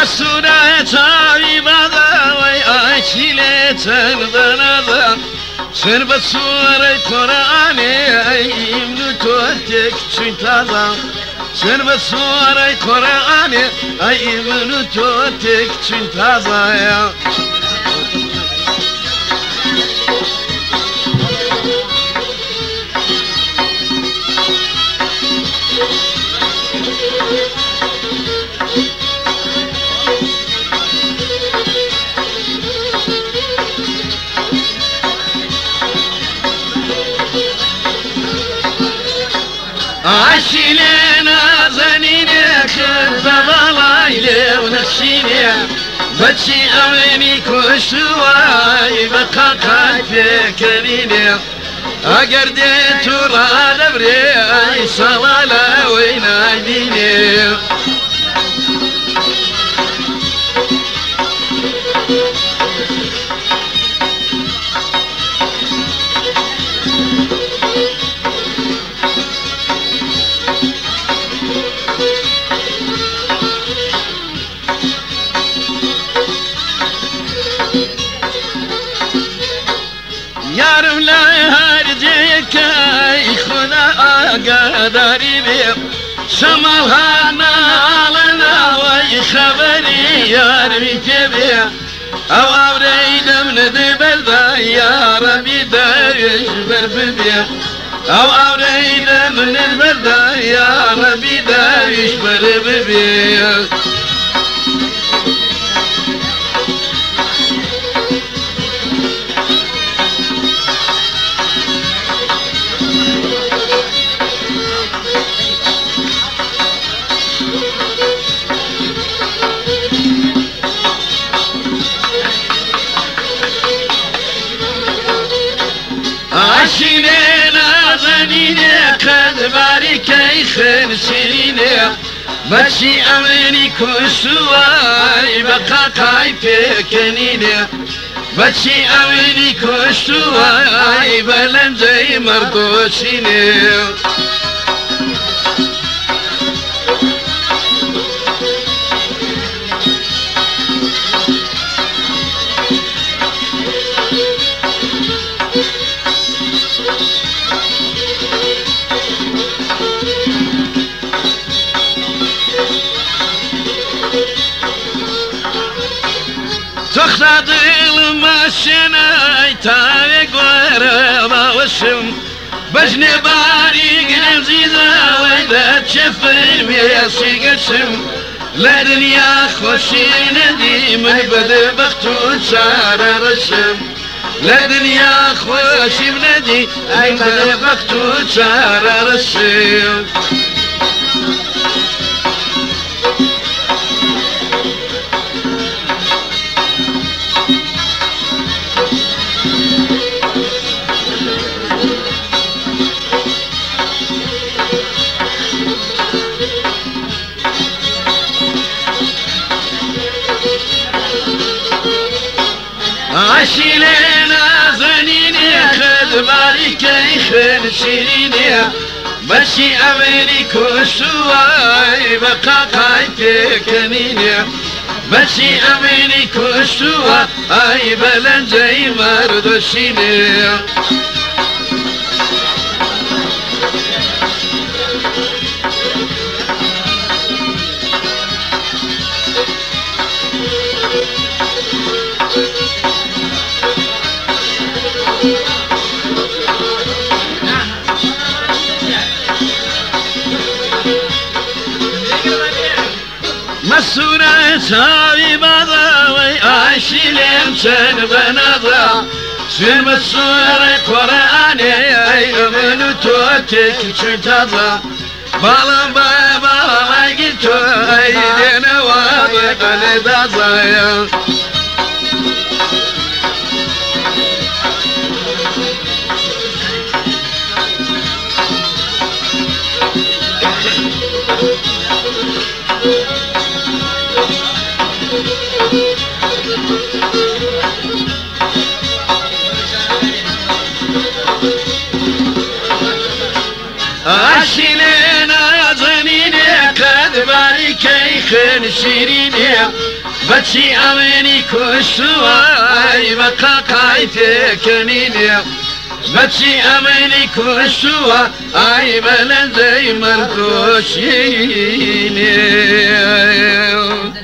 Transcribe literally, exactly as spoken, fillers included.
مسورة تاوي بدا ويأكلي تنبندا سربت سورة قرآني من توتك تنتظر سربت سورة قرآني من توتك تنتظر عشيلنا زنينك زبالايلي ونخشيني بتشي أمني كشواي بقى قايفي كريني أقردي تورا دبري أي صلالة وينايديني يارم لا هرجيك اي خدا قدري بي شمالها نالنا وي خبري يارمي تبي او اوريد من دبل يا ربي دايش بربي او اوريد من دبل يا ربي دايش بربي عشينا زنيني قد باركي خير سنيني ماشي أمني كشواي بقى قايفي كنيني ماشي أمني كشواي بلن زي مردوشيني تخرج المشينا يتابع قرابة وشم بجني باريق نمزيزة وإذا تشفر بيسي قسم لا دنيا خوشي ندي من بدا بختو شعر رسم لا دنيا خوشي بندي أي بدا بختو شعر رسم عشيلنا زنيني خد بالكي خير شيريني ماشي أمري كشواي بقى قايفي كنيني ماشي أمري كشواي بلن زي مردوشيني مسورة تاوي بضا ويعشيلين تنبنضا سير مسورة قرآني أي من توتك تنتظا بالا بابا ما قلتو أي دين واضح لدازايا عشيلنا زنيني قد باركي شن شيريني بچي امني كشوا اي بقى قايتك نيني بچي امني كشوا اي بلن زي مركوشيني